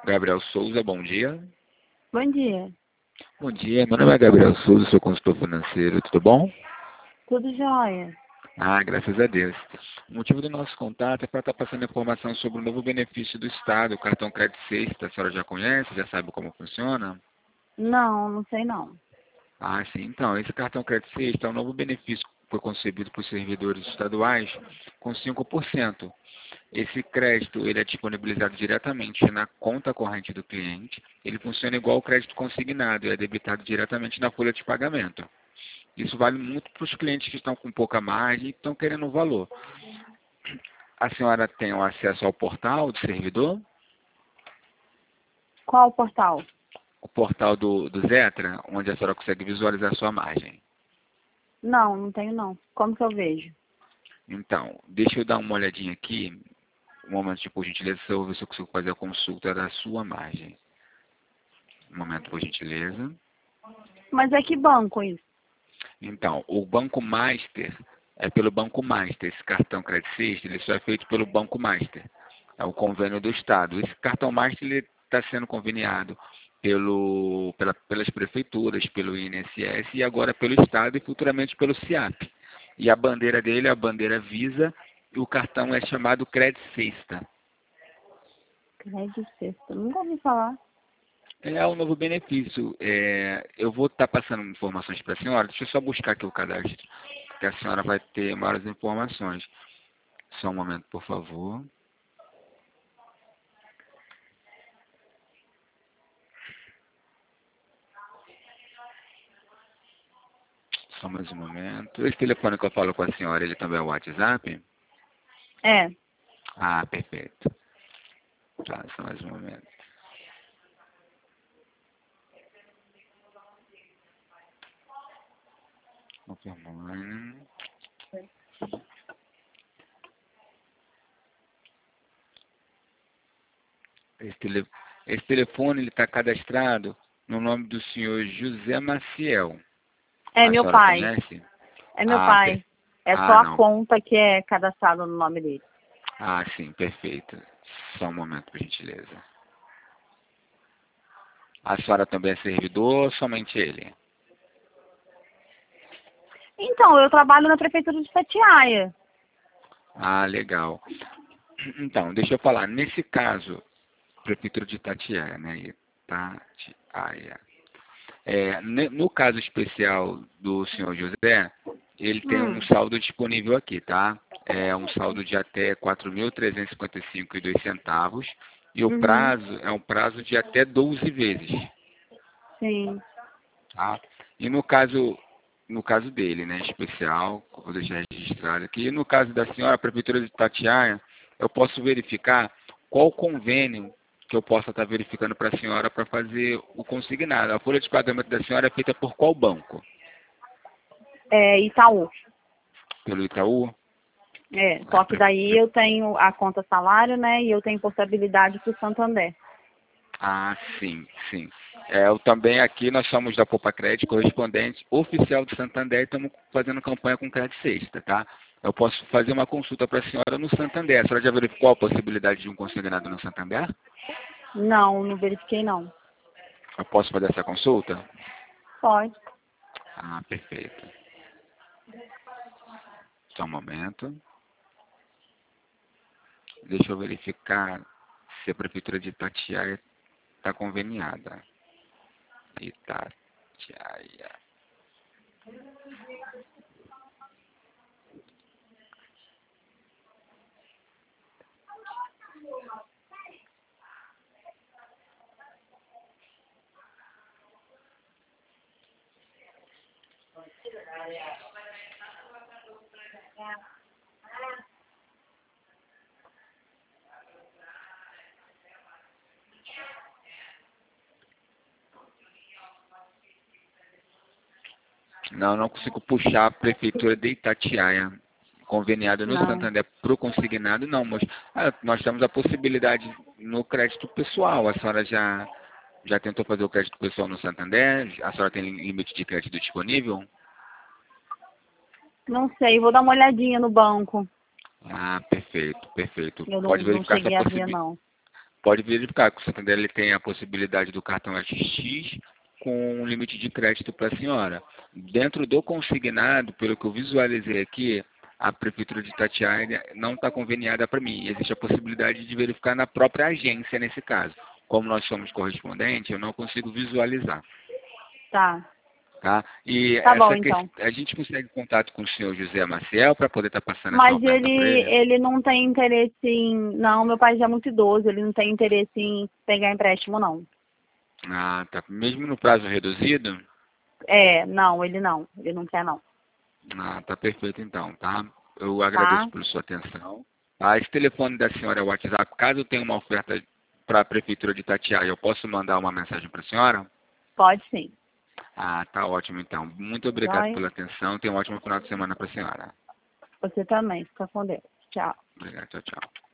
Gabriel Souza, bom dia. Bom dia. Bom dia, meu nome é Gabriel Souza, sou consultor financeiro, tudo bom? Tudo jóia? Ah, graças a Deus. O motivo do nosso contato é para estar passando informação sobre o novo benefício do Estado, o cartão Crédito Sexta. A senhora já conhece, já sabe como funciona? Não, não sei não. Ah, sim. Então, esse cartão Crédito Sexta é um novo benefício que foi concebido por servidores estaduais com 5%. Esse crédito ele é disponibilizado diretamente na conta corrente do cliente. Ele funciona igual o crédito consignado e é debitado diretamente na folha de pagamento. Isso vale muito para os clientes que estão com pouca margem e estão querendo o valor. A senhora tem o acesso ao portal do servidor? Qual o portal? O portal do Zetra, onde a senhora consegue visualizar a sua margem. Não, não tenho não. Como que eu vejo? Então, deixa eu dar uma olhadinha aqui. Um momento de por gentileza, eu vou ver se eu consigo fazer a consulta da sua margem. Um momento, por gentileza. Mas é que banco isso? Então, o Banco Master é pelo Banco Master. Esse cartão Crédito Sexta, ele só é feito pelo Banco Master. É o convênio do Estado. Esse cartão Master ele está sendo conveniado pelas prefeituras, pelo INSS e agora pelo Estado e futuramente pelo CIAP. E a bandeira dele é a bandeira Visa e o cartão é chamado Crédito Sexta. Crédito Sexta. Nunca ouvi falar. É um novo benefício. Eu vou estar passando informações para a senhora. Deixa eu só buscar aqui o cadastro, que a senhora vai ter maiores informações. Só um momento, por favor. Só mais um momento. Esse telefone que eu falo com a senhora, ele também é o WhatsApp? É. Ah, perfeito. Tá, só mais um momento. Confirmando. Esse telefone ele está cadastrado no nome do senhor José Maciel. É A meu senhora pai. conhece? É meu Ah, pai. É só ah, a não. conta que é cadastrada no nome dele. Ah, sim, perfeito. Só um momento, por gentileza. A senhora também é servidor ou somente ele? Então, eu trabalho na prefeitura de Itatiaia. Ah, legal. Então, deixa eu falar. Nesse caso, Prefeitura de Itatiaia, né? Itatiaia. No caso especial do senhor José, ele tem um Hum. saldo disponível aqui, tá? É um saldo de até R$ 4.355,02 e o Uhum. prazo é um prazo de até 12 vezes, Sim. tá? E no caso dele, né, especial, vou deixar registrado aqui. E no caso da senhora, a Prefeitura de Itatiaia, eu posso verificar qual convênio que eu possa estar verificando para a senhora para fazer o consignado. A folha de pagamento da senhora é feita por qual banco? É Itaú. Pelo Itaú? É. Ah, Só que daí eu tenho a conta salário, né? E eu tenho portabilidade para o Santander. sim, sim. Eu também aqui, nós somos da Poupa Crédito, correspondente oficial do Santander, e estamos fazendo campanha com crédito sexta, tá? Eu posso fazer uma consulta para a senhora no Santander. A senhora já verificou a possibilidade de um consignado no Santander? Não, não verifiquei não. Eu posso fazer essa consulta? Pode. Ah, perfeito. Só um momento. Deixa eu verificar se a Prefeitura de Itatiaia está conveniada. Itatiaia. Não, não consigo puxar a Prefeitura de Itatiaia conveniada no Não. Santander para o consignado, não, mas nós temos a possibilidade no crédito pessoal. A senhora já tentou fazer o crédito pessoal no Santander? A senhora tem limite de crédito disponível? Não sei, vou dar uma olhadinha no banco. Ah, perfeito, perfeito. Eu Pode não verificar essa cheguei a ver, possibilidade. não. pode verificar que o Santander ele tem a possibilidade do cartão XX com um limite de crédito para a senhora. Dentro do consignado, pelo que eu visualizei aqui, a Prefeitura de Itatiaia não está conveniada para mim. Existe a possibilidade de verificar na própria agência nesse caso. Como nós somos correspondentes, eu não consigo visualizar. Tá. Tá? E Tá bom, essa então. a gente consegue contato com o senhor José Maciel para poder estar passando essa Mas oferta para ele? ele não tem interesse em... Não, meu pai já é muito idoso, ele não tem interesse em pegar empréstimo, não. Ah, tá. Mesmo no prazo reduzido? Não, ele não. Ele não quer, não. Ah, tá perfeito então, tá? Eu agradeço Tá? pela sua atenção. Ah, esse telefone da senhora é o WhatsApp. Caso eu tenha uma oferta para a Prefeitura de Itatiaia, eu posso mandar uma mensagem para a senhora? Pode sim. Ah, tá ótimo então. Muito obrigado Vai. pela atenção. Tenha um ótimo final de semana para a senhora. Você também. Fica com Deus. Tchau. Obrigado, tchau, tchau.